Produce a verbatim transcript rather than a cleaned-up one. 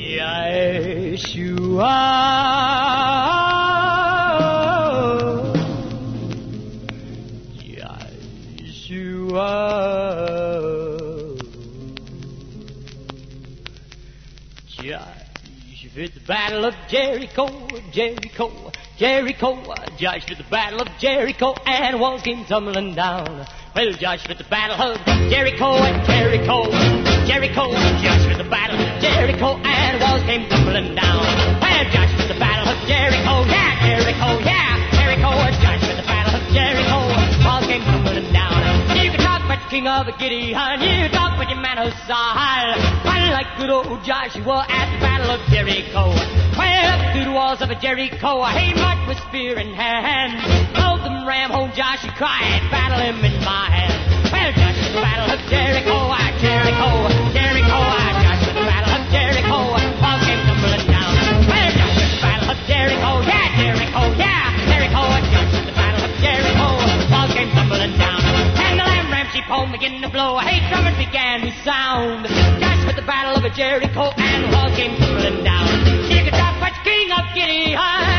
Yeshua, Yeshua, Joshua at the Battle of Jericho, Jericho, Jericho, Joshua at the Battle of Jericho, and walls came tumbling down. Well, Joshua at the Battle of Jericho and Jericho, Jericho, Joshua at the Battle of Jericho, and walls came tumbling down. Well, Joshua at the Battle of Jericho, yeah, Jericho, yeah, Jericho, Joshua at the Battle of Jericho, walls came tumbling down. You can talk about the king of the Gideon, you can talk about your man of Saul, I like good old Joshua at the Battle of Jericho. Well, up through the walls of Jericho, he marched with spear in hand. Told them ram home Joshua cried, battle him in my hand. Well, Joshua, the Battle of Jericho, ah, Jericho, Jericho, ah, Joshua, the Battle of Jericho, all came tumbling down. Well, Joshua, the Battle of Jericho, yeah, Jericho, yeah, Jericho, Joshua, the Battle of Jericho, all came tumbling down. And the lamb ram sheep home began to blow, hey, trumpet began to sound. Joshua, the Battle of Jericho, and all came tumbling down. You could talk about the king of Gideon.